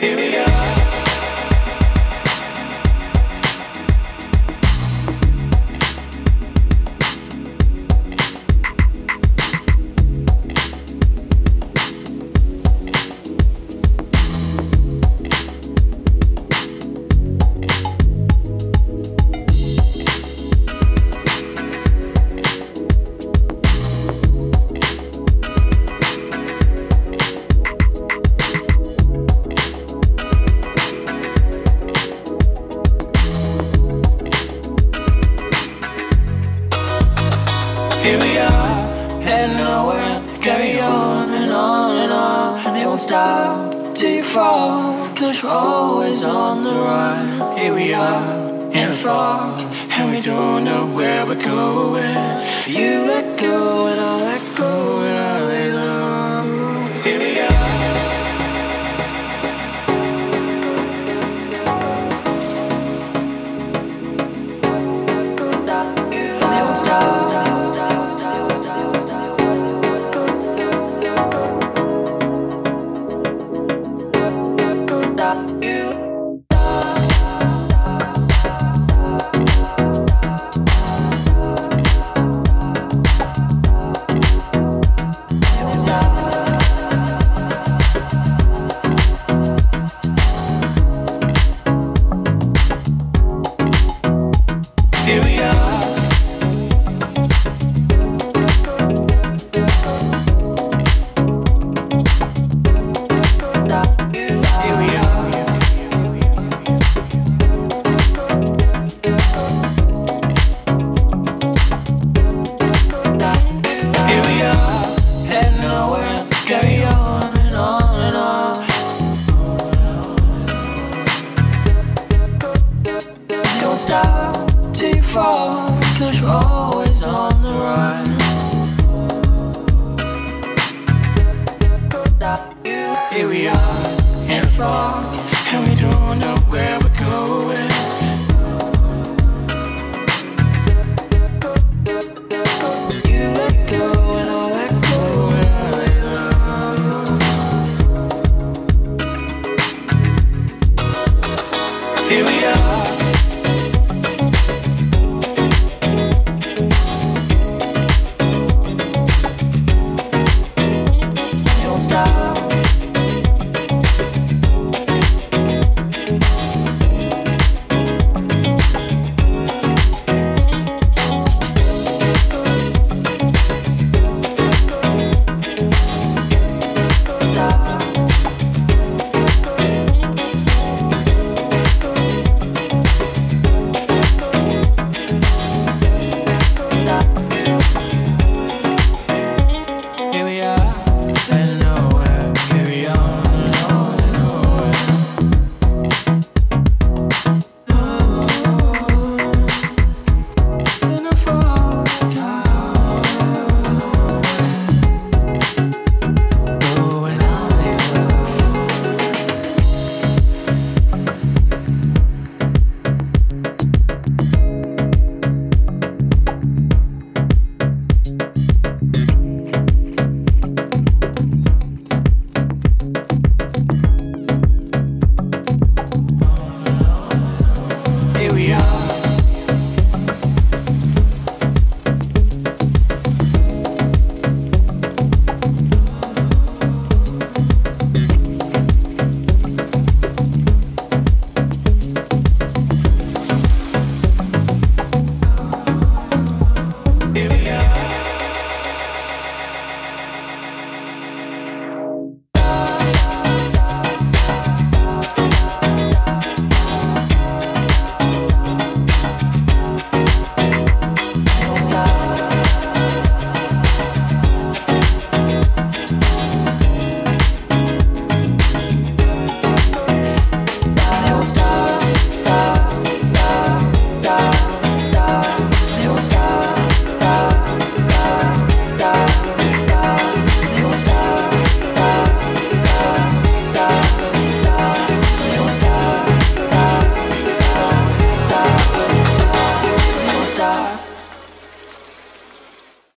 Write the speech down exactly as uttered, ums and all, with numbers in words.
Here we are. Here we are, heading nowhere, carry on and on and on, and it won't stop till you fall, cause we're always on the run. Here we are, in a fog, and we don't know where we're going. You let go and I'll let go and I'll lay low. Here we are. And it won't stop, stop, stop, stop, stop, stop, stop, you. Here we are. Here we are. Here we are, heading nowhere, carry on and on and on. Don't stop till you fall, cause you're always on the run. Here we are, in a fog, and we don't know where we're going.